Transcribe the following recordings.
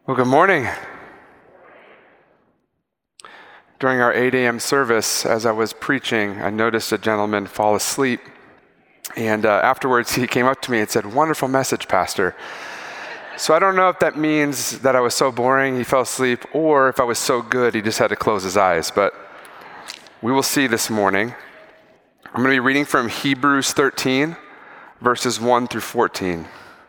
Well, good morning. During our 8 a.m. service, as I was preaching, I noticed a gentleman fall asleep. And afterwards, he came up to me and said, "Wonderful message, Pastor." So I don't know if that means that I was so boring, he fell asleep, or if I was so good, he just had to close his eyes. But we will see this morning. I'm going to be reading from Hebrews 13, verses 1 through 14.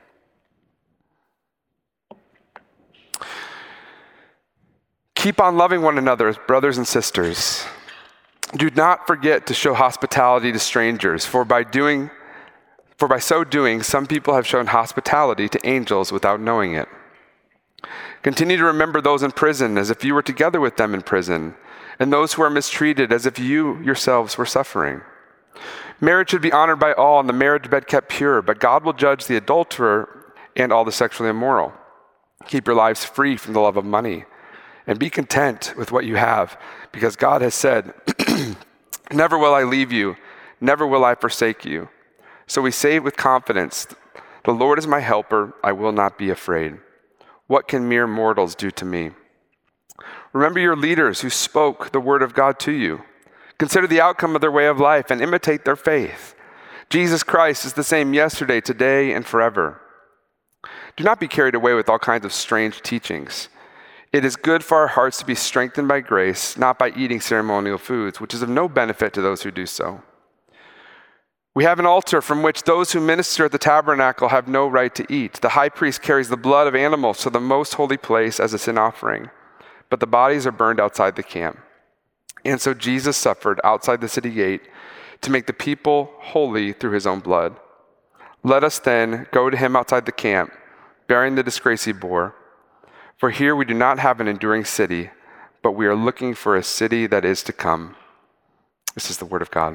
Keep on loving one another as brothers and sisters. Do not forget to show hospitality to strangers, for by so doing, some people have shown hospitality to angels without knowing it. Continue to remember those in prison as if you were together with them in prison, and those who are mistreated as if you yourselves were suffering. Marriage should be honored by all and the marriage bed kept pure, but God will judge the adulterer and all the sexually immoral. Keep your lives free from the love of money. And be content with what you have, because God has said, "Never will I leave you, never will I forsake you." So we say with confidence, "The Lord is my helper, I will not be afraid. What can mere mortals do to me?" Remember your leaders who spoke the word of God to you. Consider the outcome of their way of life and imitate their faith. Jesus Christ is the same yesterday, today, and forever. Do not be carried away with all kinds of strange teachings. It is good for our hearts to be strengthened by grace, not by eating ceremonial foods, which is of no benefit to those who do so. We have an altar from which those who minister at the tabernacle have no right to eat. The high priest carries the blood of animals to the most holy place as a sin offering, but the bodies are burned outside the camp. And so Jesus suffered outside the city gate to make the people holy through his own blood. Let us then go to him outside the camp, bearing the disgrace he bore. For here we do not have an enduring city, but we are looking for a city that is to come. This is the word of God.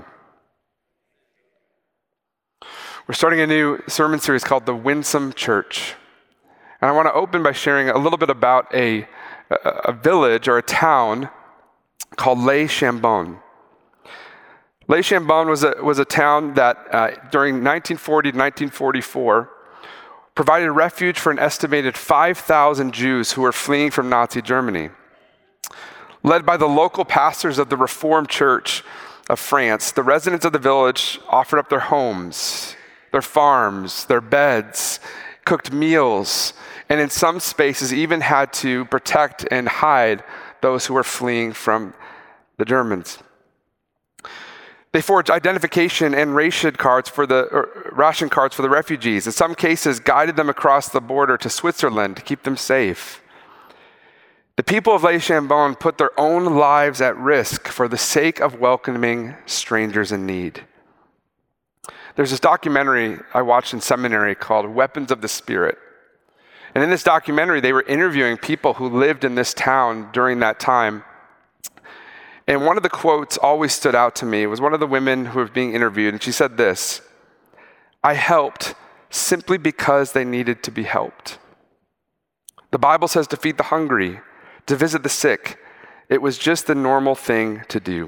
We're starting a new sermon series called The Winsome Church. And I want to open by sharing a little bit about a village or a town called Les Chambon. Les Chambon was a town that during 1940 to 1944 provided refuge for an estimated 5,000 Jews who were fleeing from Nazi Germany. Led by the local pastors of the Reformed Church of France, the residents of the village offered up their homes, their farms, their beds, cooked meals, and in some spaces even had to protect and hide those who were fleeing from the Germans. They forged identification and ration cards for the refugees. In some cases, guided them across the border to Switzerland to keep them safe. The people of Les Chambon put their own lives at risk for the sake of welcoming strangers in need. There's this documentary I watched in seminary called Weapons of the Spirit. And in this documentary, they were interviewing people who lived in this town during that time. And one of the quotes always stood out to me. It was one of the women who were being interviewed, and she said this: "I helped simply because they needed to be helped. The Bible says to feed the hungry, to visit the sick. It was just the normal thing to do."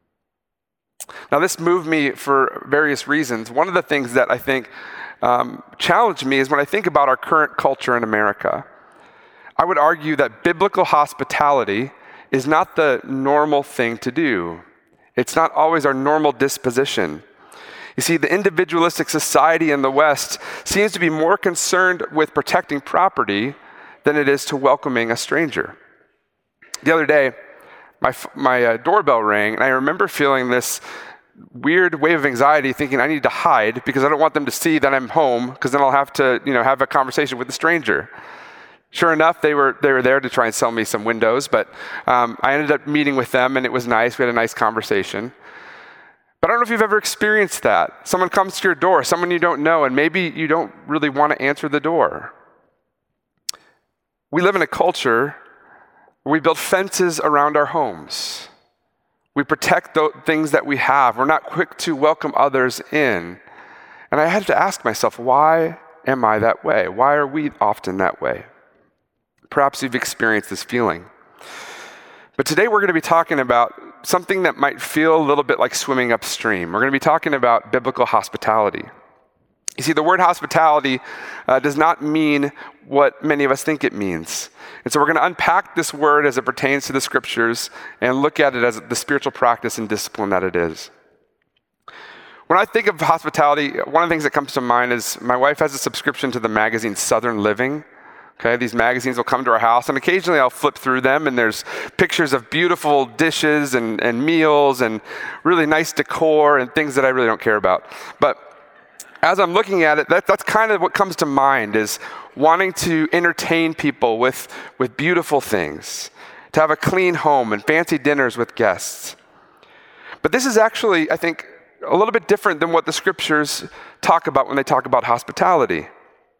Now, this moved me for various reasons. One of the things that I think challenged me is when I think about our current culture in America. I would argue that biblical hospitality is not the normal thing to do. It's not always our normal disposition. You see, the individualistic society in the West seems to be more concerned with protecting property than it is to welcoming a stranger. The other day, my doorbell rang, and I remember feeling this weird wave of anxiety, thinking I need to hide because I don't want them to see that I'm home, because then I'll have to, have a conversation with a stranger. Sure enough, they were there to try and sell me some windows, but I ended up meeting with them, and it was nice. We had a nice conversation. But I don't know if you've ever experienced that. Someone comes to your door, someone you don't know, and maybe you don't really want to answer the door. We live in a culture where we build fences around our homes. We protect the things that we have. We're not quick to welcome others in. And I had to ask myself, why am I that way? Why are we often that way? Perhaps you've experienced this feeling. But today we're going to be talking about something that might feel a little bit like swimming upstream. We're going to be talking about biblical hospitality. You see, the word hospitality does not mean what many of us think it means. And so we're going to unpack this word as it pertains to the scriptures and look at it as the spiritual practice and discipline that it is. When I think of hospitality, one of the things that comes to mind is my wife has a subscription to the magazine Southern Living. Okay, these magazines will come to our house, and occasionally I'll flip through them, and there's pictures of beautiful dishes and meals and really nice decor and things that I really don't care about. But as I'm looking at it, that's kind of what comes to mind, is wanting to entertain people with beautiful things, to have a clean home and fancy dinners with guests. But this is actually, I think, a little bit different than what the scriptures talk about when they talk about hospitality.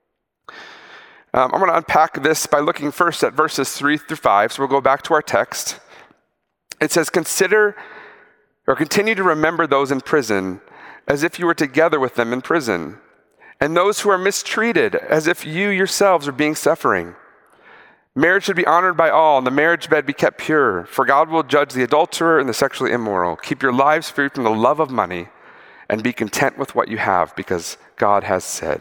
I'm going to unpack this by looking first at verses 3 through 5. So we'll go back to our text. It says, "Consider or continue to remember those in prison as if you were together with them in prison, and those who are mistreated as if you yourselves are being suffering. Marriage should be honored by all, and the marriage bed be kept pure, for God will judge the adulterer and the sexually immoral. Keep your lives free from the love of money, and be content with what you have, because God has said."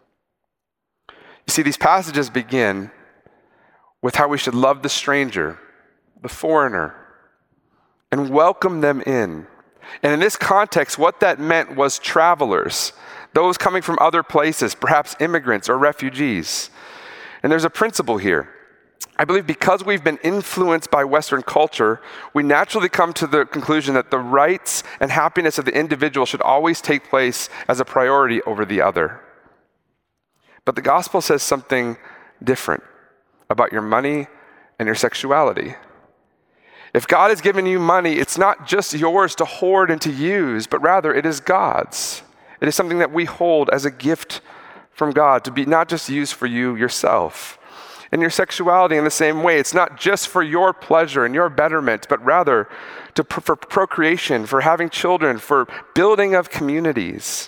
You see, these passages begin with how we should love the stranger, the foreigner, and welcome them in. And in this context, what that meant was travelers, those coming from other places, perhaps immigrants or refugees. And there's a principle here. I believe because we've been influenced by Western culture, we naturally come to the conclusion that the rights and happiness of the individual should always take place as a priority over the other. But the gospel says something different about your money and your sexuality. If God has given you money, it's not just yours to hoard and to use, but rather it is God's. It is something that we hold as a gift from God to be not just used for you yourself. And your sexuality in the same way, it's not just for your pleasure and your betterment, but rather for procreation, for having children, for building of communities.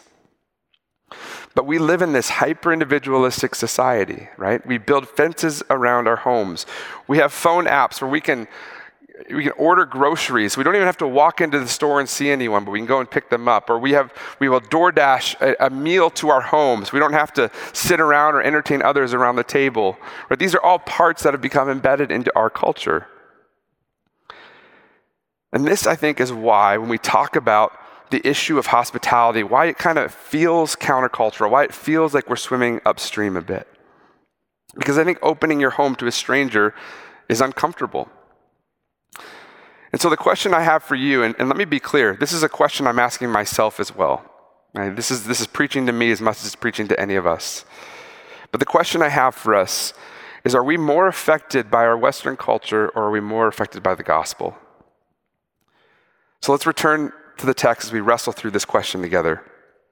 But we live in this hyper-individualistic society, right? We build fences around our homes. We have phone apps where we can order groceries. We don't even have to walk into the store and see anyone, but we can go and pick them up. Or we will DoorDash a meal to our homes. We don't have to sit around or entertain others around the table. Right? These are all parts that have become embedded into our culture. And this, I think, is why when we talk about the issue of hospitality, why it kind of feels countercultural, why it feels like we're swimming upstream a bit. Because I think opening your home to a stranger is uncomfortable. And so the question I have for you, and let me be clear, this is a question I'm asking myself as well. Right? This is preaching to me as much as it's preaching to any of us. But the question I have for us is, are we more affected by our Western culture, or are we more affected by the gospel? So let's return to the text as we wrestle through this question together.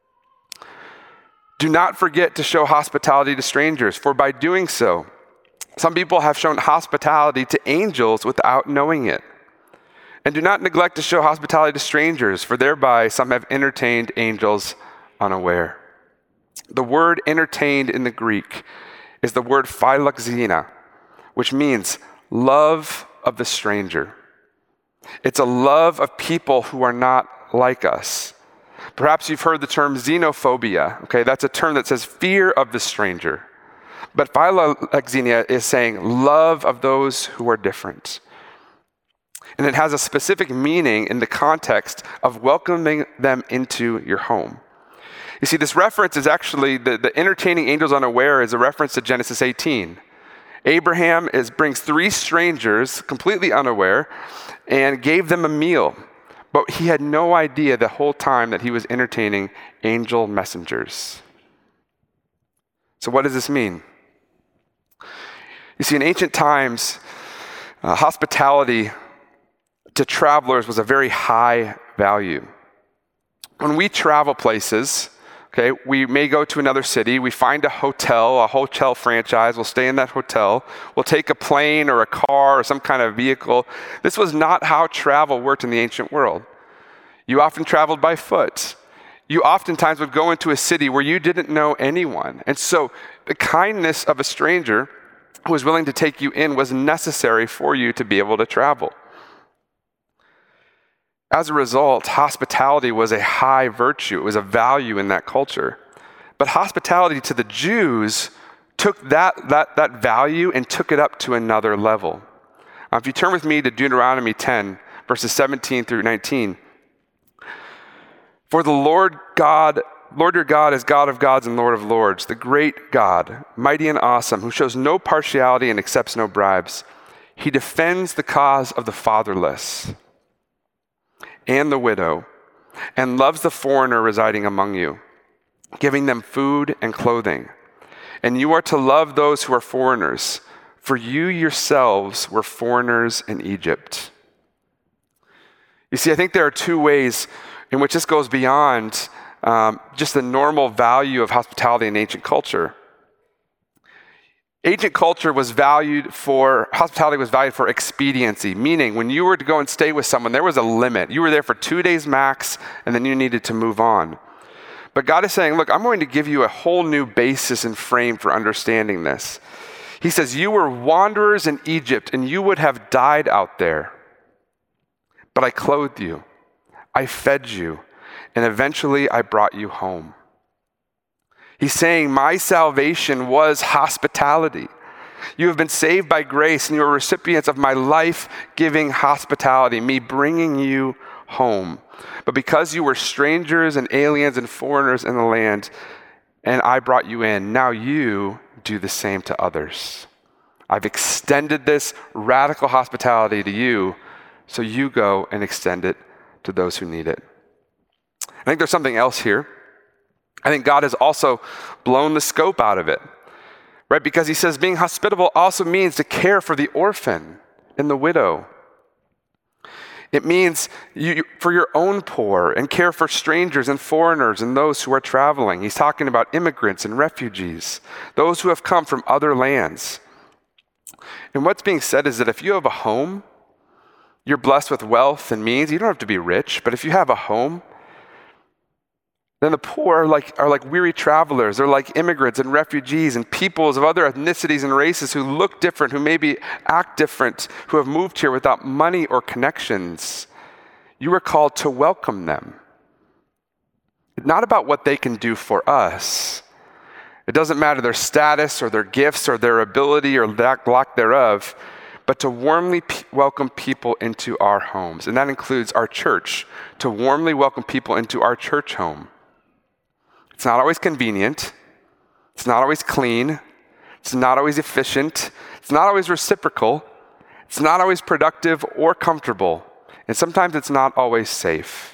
"Do not forget to show hospitality to strangers, for by doing so, some people have shown hospitality to angels without knowing it. And do not neglect to show hospitality to strangers, for thereby some have entertained angels unaware." The word entertained in the Greek is the word philoxenia, which means love of the stranger. It's a love of people who are not like us. Perhaps you've heard the term xenophobia. Okay, that's a term that says fear of the stranger. But philoxenia is saying love of those who are different. And it has a specific meaning in the context of welcoming them into your home. You see, this reference is actually, the entertaining angels unaware is a reference to Genesis 18. Abraham brings 3 strangers, completely unaware, and gave them a meal. But he had no idea the whole time that he was entertaining angel messengers. So what does this mean? You see, in ancient times, hospitality to travelers was a very high value. When we travel places, okay, we may go to another city, we find a hotel franchise, we'll stay in that hotel, we'll take a plane or a car or some kind of vehicle. This was not how travel worked in the ancient world. You often traveled by foot. You oftentimes would go into a city where you didn't know anyone. And so the kindness of a stranger who was willing to take you in was necessary for you to be able to travel. As a result, hospitality was a high virtue. It was a value in that culture. But hospitality to the Jews took that value and took it up to another level. If you turn with me to Deuteronomy 10, verses 17 through 19. For the Lord your God is God of gods and Lord of lords, the great God, mighty and awesome, who shows no partiality and accepts no bribes. He defends the cause of the fatherless and the widow, and loves the foreigner residing among you, giving them food and clothing. And you are to love those who are foreigners, for you yourselves were foreigners in Egypt. You see, I think there are two ways in which this goes beyond just the normal value of hospitality in ancient culture. Ancient culture hospitality was valued for expediency, meaning when you were to go and stay with someone, there was a limit. You were there for 2 days max, and then you needed to move on. But God is saying, look, I'm going to give you a whole new basis and frame for understanding this. He says, you were wanderers in Egypt, and you would have died out there. But I clothed you, I fed you, and eventually I brought you home. He's saying my salvation was hospitality. You have been saved by grace, and you are recipients of my life-giving hospitality, me bringing you home. But because you were strangers and aliens and foreigners in the land, and I brought you in, now you do the same to others. I've extended this radical hospitality to you, so you go and extend it to those who need it. I think there's something else here. I think God has also blown the scope out of it, right? Because he says being hospitable also means to care for the orphan and the widow. It means for your own poor and care for strangers and foreigners and those who are traveling. He's talking about immigrants and refugees, those who have come from other lands. And what's being said is that if you have a home, you're blessed with wealth and means. You don't have to be rich, but if you have a home, then the poor are like weary travelers. They're like immigrants and refugees and peoples of other ethnicities and races who look different, who maybe act different, who have moved here without money or connections. You are called to welcome them. It's not about what they can do for us. It doesn't matter their status or their gifts or their ability or lack thereof, but to warmly welcome people into our homes. And that includes our church, to warmly welcome people into our church home. It's not always convenient. It's not always clean. It's not always efficient. It's not always reciprocal. It's not always productive or comfortable. And sometimes it's not always safe.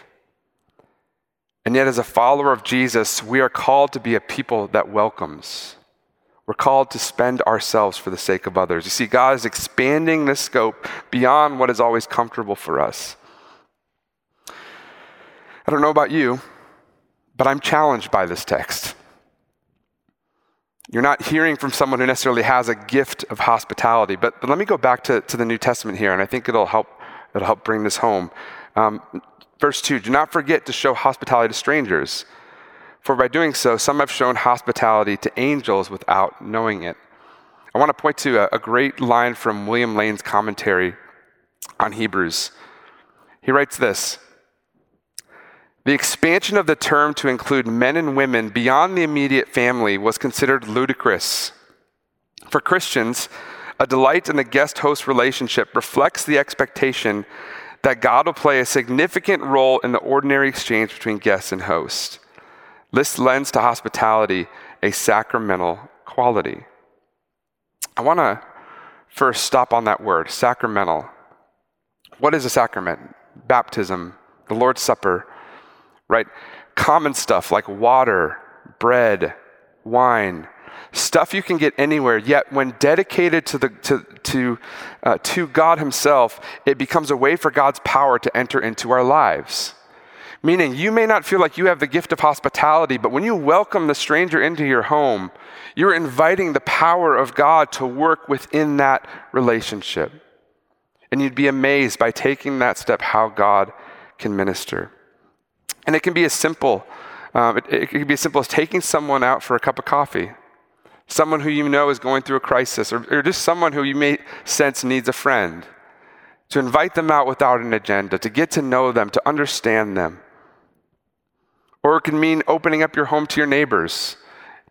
And yet, as a follower of Jesus, we are called to be a people that welcomes. We're called to spend ourselves for the sake of others. You see, God is expanding this scope beyond what is always comfortable for us. I don't know about you, but I'm challenged by this text. You're not hearing from someone who necessarily has a gift of hospitality, but let me go back to the New Testament here, and I think it'll help bring this home. Verse 2, do not forget to show hospitality to strangers, for by doing so, some have shown hospitality to angels without knowing it. I want to point to a great line from William Lane's commentary on Hebrews. He writes this: the expansion of the term to include men and women beyond the immediate family was considered ludicrous. For Christians, a delight in the guest-host relationship reflects the expectation that God will play a significant role in the ordinary exchange between guests and host. This lends to hospitality a sacramental quality. I want to first stop on that word, sacramental. What is a sacrament? Baptism, the Lord's Supper, right? Common stuff like water, bread, wine, stuff you can get anywhere, yet when dedicated to God himself, it becomes a way for God's power to enter into our lives. Meaning, you may not feel like you have the gift of hospitality, but when you welcome the stranger into your home, you're inviting the power of God to work within that relationship. And you'd be amazed by taking that step how God can minister. And it can be as simple, it can be as simple as taking someone out for a cup of coffee. Someone who you know is going through a crisis, or just someone who you may sense needs a friend. To invite them out without an agenda, to get to know them, to understand them. Or it can mean opening up your home to your neighbors,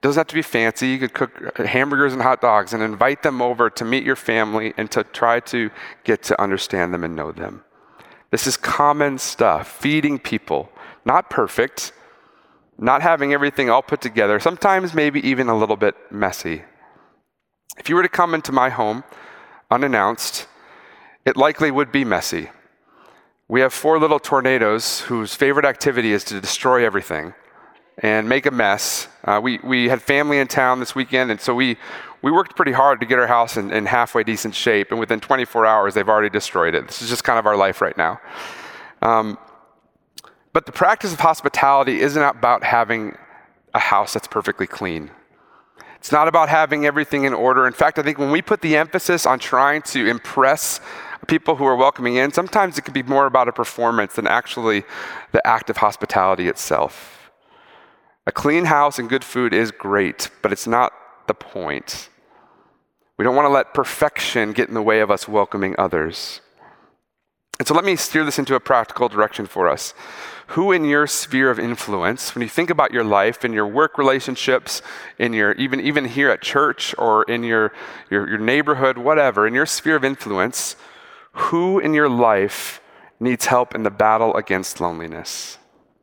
doesn't have to be fancy. You could cook hamburgers and hot dogs and invite them over to meet your family and to try to get to understand them and know them. This is common stuff, feeding people, not perfect, not having everything all put together, sometimes maybe even a little bit messy. If you were to come into my home unannounced, it likely would be messy. We have 4 little tornadoes whose favorite activity is to destroy everything and make a mess. We had family in town this weekend, and so we worked pretty hard to get our house in halfway decent shape, and within 24 hours, they've already destroyed it. This is just kind of our life right now. But the practice of hospitality isn't about having a house that's perfectly clean. It's not about having everything in order. In fact, I think when we put the emphasis on trying to impress people who are welcoming in, sometimes it could be more about a performance than actually the act of hospitality itself. A clean house and good food is great, but it's not the point. We don't want to let perfection get in the way of us welcoming others. And so let me steer this into a practical direction for us. Who in your sphere of influence, when you think about your life and your work relationships, in your even here at church or in your neighborhood, whatever, in your sphere of influence, who in your life needs help in the battle against loneliness?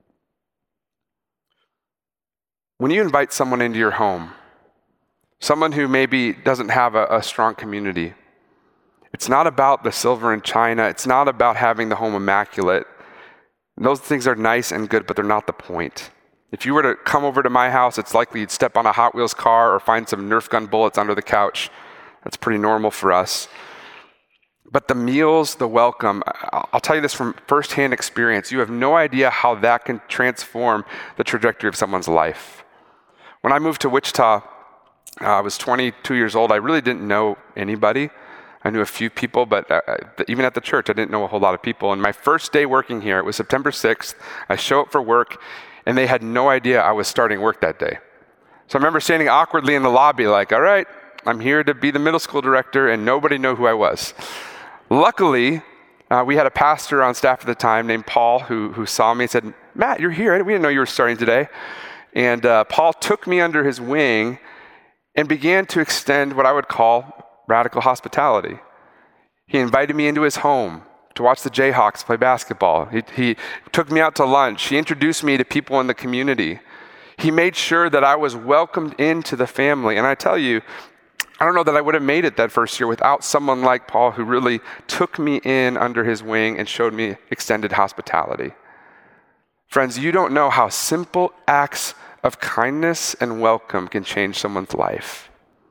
When you invite someone into your home, someone who maybe doesn't have a strong community, it's not about the silver and china. It's not about having the home immaculate. Those things are nice and good, but they're not the point. If you were to come over to my house, it's likely you'd step on a Hot Wheels car or find some Nerf gun bullets under the couch. That's pretty normal for us. But the meals, the welcome, I'll tell you this from firsthand experience. You have no idea how that can transform the trajectory of someone's life. When I moved to Wichita, I was 22 years old. I really didn't know anybody. I knew a few people, but even at the church, I didn't know a whole lot of people. And my first day working here, it was September 6th. I show up for work, and they had no idea I was starting work that day. So I remember standing awkwardly in the lobby like, all right, I'm here to be the middle school director, and nobody knew who I was. Luckily, we had a pastor on staff at the time named Paul who saw me and said, Matt, you're here. We didn't know you were starting today. And Paul took me under his wing and began to extend what I would call radical hospitality. He invited me into his home to watch the Jayhawks play basketball. He took me out to lunch. He introduced me to people in the community. He made sure that I was welcomed into the family. And I tell you, I don't know that I would have made it that first year without someone like Paul who really took me in under his wing and showed me extended hospitality. Friends, you don't know how simple acts of kindness and welcome can change someone's life.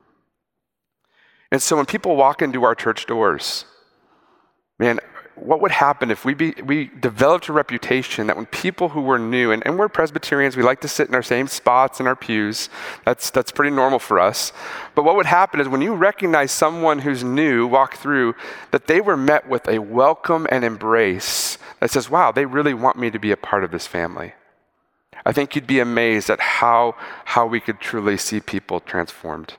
And so when people walk into our church doors, man, what would happen if we developed a reputation that when people who were new, and we're Presbyterians, we like to sit in our same spots in our pews. That's pretty normal for us. But what would happen is when you recognize someone who's new walk through, that they were met with a welcome and embrace that says, wow, they really want me to be a part of this family. I think you'd be amazed at how we could truly see people transformed.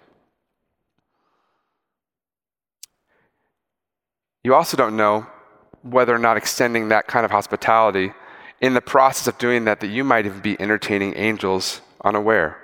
You also don't know whether or not extending that kind of hospitality, in the process of doing that you might even be entertaining angels unaware.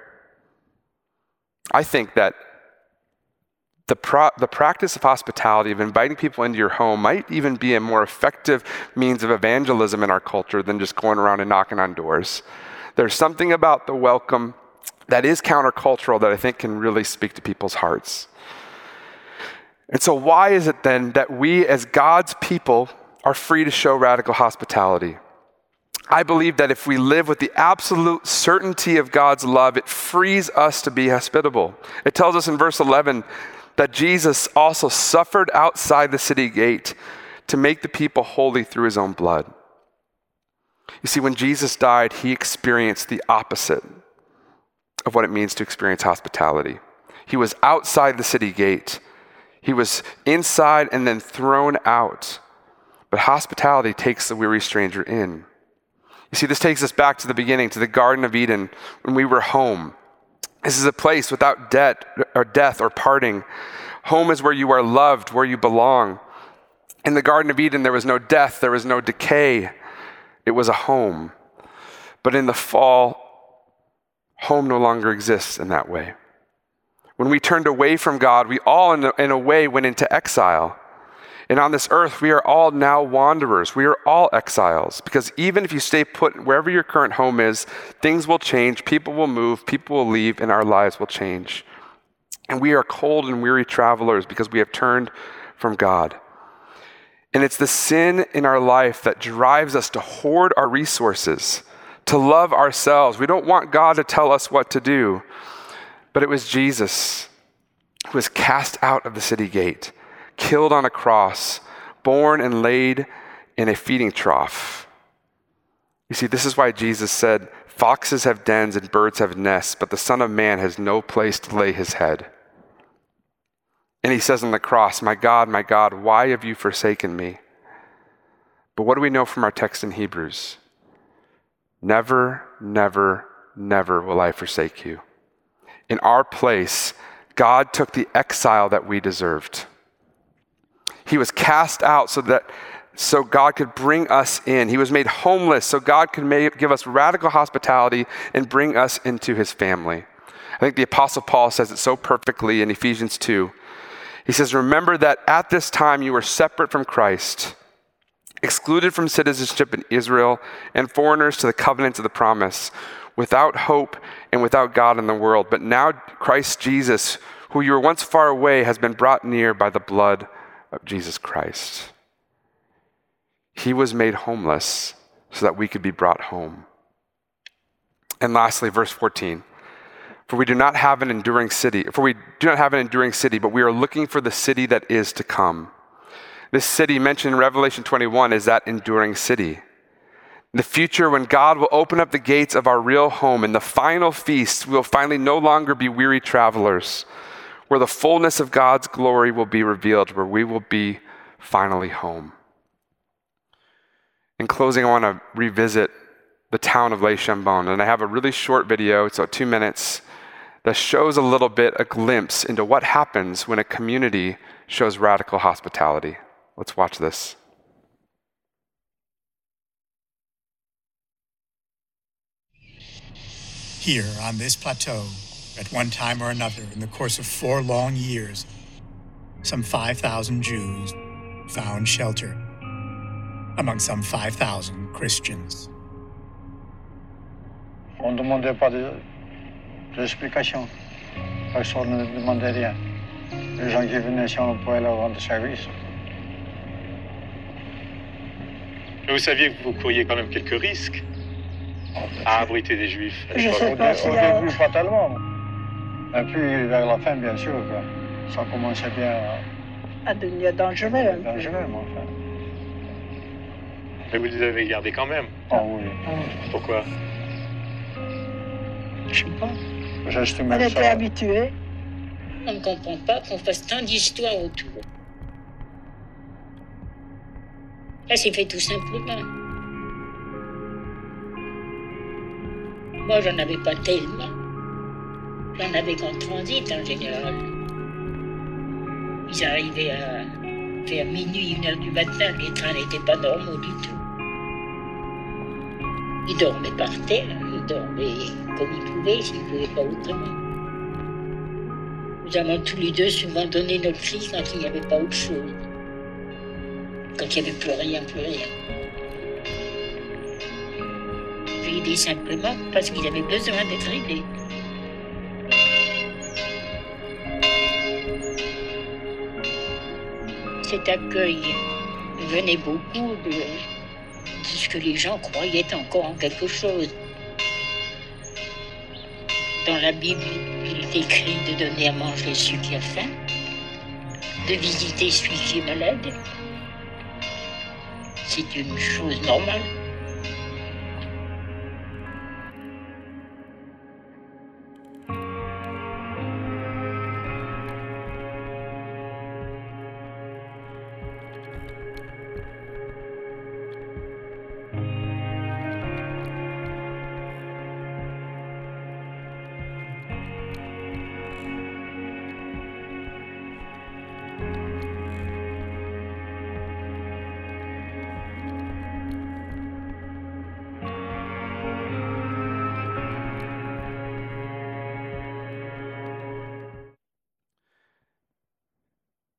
I think that the practice of hospitality, of inviting people into your home, might even be a more effective means of evangelism in our culture than just going around and knocking on doors. There's something about the welcome that is countercultural that I think can really speak to people's hearts. And so why is it then that we as God's people are free to show radical hospitality? I believe that if we live with the absolute certainty of God's love, it frees us to be hospitable. It tells us in verse 11 that Jesus also suffered outside the city gate to make the people holy through his own blood. You see, when Jesus died, he experienced the opposite of what it means to experience hospitality. He was outside the city gate. He was inside and then thrown out. But hospitality takes the weary stranger in. You see, this takes us back to the beginning, to the Garden of Eden, when we were home. This is a place without death or parting. Home is where you are loved, where you belong. In the Garden of Eden, there was no death, there was no decay. It was a home. But in the fall, home no longer exists in that way. When we turned away from God, we all in a way went into exile. And on this earth, we are all now wanderers. We are all exiles, because even if you stay put wherever your current home is, things will change, people will move, people will leave, and our lives will change. And we are cold and weary travelers because we have turned from God. And it's the sin in our life that drives us to hoard our resources, to love ourselves. We don't want God to tell us what to do. But it was Jesus who was cast out of the city gate, killed on a cross, born and laid in a feeding trough. You see, this is why Jesus said, "Foxes have dens and birds have nests, but the Son of Man has no place to lay his head." And he says on the cross, my God, why have you forsaken me?" But what do we know from our text in Hebrews? Never, never, never will I forsake you. In our place, God took the exile that we deserved. He was cast out so God could bring us in. He was made homeless so God could give us radical hospitality and bring us into his family. I think the Apostle Paul says it so perfectly in Ephesians 2. He says, "Remember that at this time you were separate from Christ, excluded from citizenship in Israel, and foreigners to the covenants of the promise, without hope and without God in the world. But now Christ Jesus, who you were once far away, has been brought near by the blood of Jesus Christ." He was made homeless so that we could be brought home. And lastly, verse 14. For we do not have an enduring city, but we are looking for the city that is to come. This city mentioned in Revelation 21 is that enduring city. In the future, when God will open up the gates of our real home, in the final feast, we will finally no longer be weary travelers, where the fullness of God's glory will be revealed, where we will be finally home. In closing, I want to revisit the town of Les Chambon, and I have a really short video, it's about 2 minutes, that shows a glimpse into what happens when a community shows radical hospitality. Let's watch this. Here on this plateau, at one time or another in the course of 4 long years, some 5,000 Jews found shelter among some 5,000 Christians. On ne demandait pas d'explication. Personne ne demandait rien. Les gens qui venaient ici, on pouvait leur rendre service. Mais vous saviez que vous couriez quand même quelques risques à abriter des Juifs. Au début, pas tellement. Et puis, vers la fin, bien sûr, ça commençait bien à devenir dangereux. Dangereux, mais enfin. Mais vous les avez gardés quand même. Ah oui. Pourquoi? Je sais pas. J'estimais On était habitués. On ne comprend pas qu'on fasse tant d'histoires autour. Là, c'est fait tout simplement. Moi, j'en avais pas tellement. J'en avais qu'en transit, en général. Ils arrivaient à vers minuit, 1h du matin. Les trains n'étaient pas normaux du tout. Ils dormaient par terre. Ils dormaient comme ils pouvaient, s'ils ne pouvaient pas autrement. Nous avons tous les deux souvent donné notre vie quand il n'y avait pas autre chose. Quand il n'y avait plus rien. J'ai aidé simplement parce qu'ils avaient besoin d'être aidés. Cet accueil venait beaucoup de ce que les gens croyaient encore en quelque chose. Dans la Bible, il est écrit de donner à manger celui qui a faim, de visiter celui qui est malade. C'est une chose normale.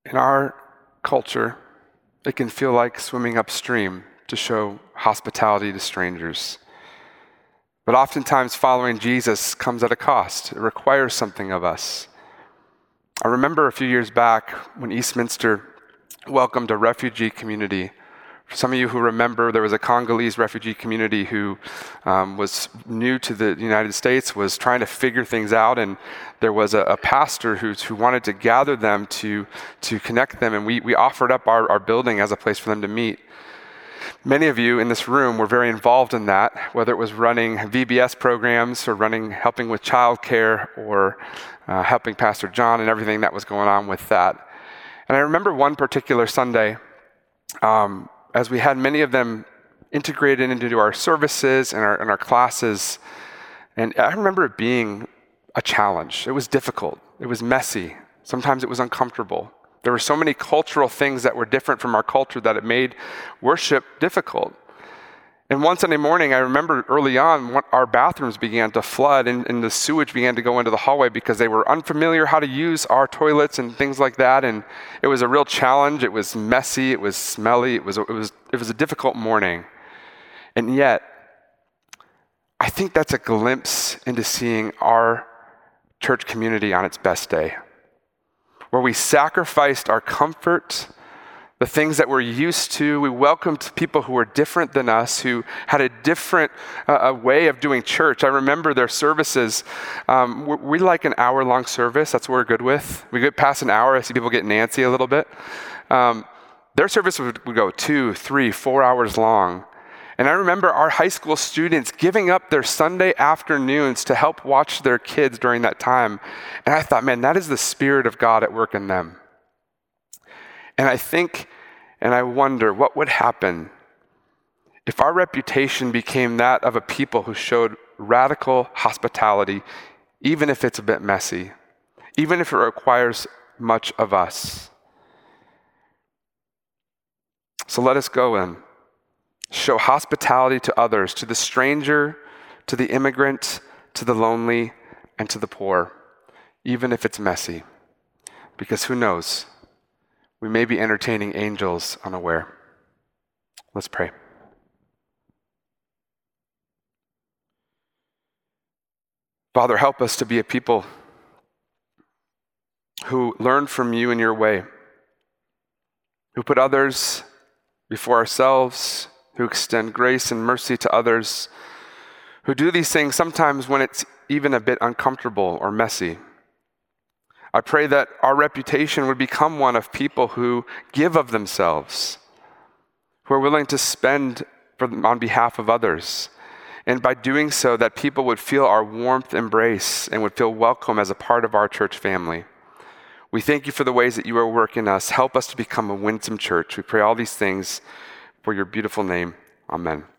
In our culture, it can feel like swimming upstream to show hospitality to strangers. But oftentimes following Jesus comes at a cost. It requires something of us. I remember a few years back when Eastminster welcomed a refugee community. For some of you who remember, there was a Congolese refugee community who was new to the United States, was trying to figure things out, and there was a pastor who wanted to gather them to connect them, and we offered up our building as a place for them to meet. Many of you in this room were very involved in that, whether it was running VBS programs or helping with childcare or helping Pastor John and everything that was going on with that. And I remember one particular Sunday, as we had many of them integrated into our services and our classes, and I remember it being a challenge. It was difficult. It was messy. Sometimes it was uncomfortable. There were so many cultural things that were different from our culture that it made worship difficult. And one Sunday morning, I remember early on, our bathrooms began to flood and the sewage began to go into the hallway because they were unfamiliar how to use our toilets and things like that. And it was a real challenge. It was messy. It was smelly. It was a difficult morning. And yet, I think that's a glimpse into seeing our church community on its best day, where we sacrificed our comfort, the things that we're used to. We welcomed people who were different than us, who had a different way of doing church. I remember their services. We like an hour-long service. That's what we're good with. We get past an hour. I see people get Nancy a little bit. Their service would go 2, 3, 4 hours long. And I remember our high school students giving up their Sunday afternoons to help watch their kids during that time. And I thought, man, that is the Spirit of God at work in them. And I think, and I wonder, what would happen if our reputation became that of a people who showed radical hospitality, even if it's a bit messy, even if it requires much of us. So let us go in. Show hospitality to others, to the stranger, to the immigrant, to the lonely, and to the poor, even if it's messy. Because who knows? We may be entertaining angels unaware. Let's pray. Father, help us to be a people who learn from you in your way, who put others before ourselves, who extend grace and mercy to others, who do these things sometimes when it's even a bit uncomfortable or messy. I pray that our reputation would become one of people who give of themselves, who are willing to spend on behalf of others. And by doing so, that people would feel our warmth embrace and would feel welcome as a part of our church family. We thank you for the ways that you are working us. Help us to become a winsome church. We pray all these things for your beautiful name. Amen.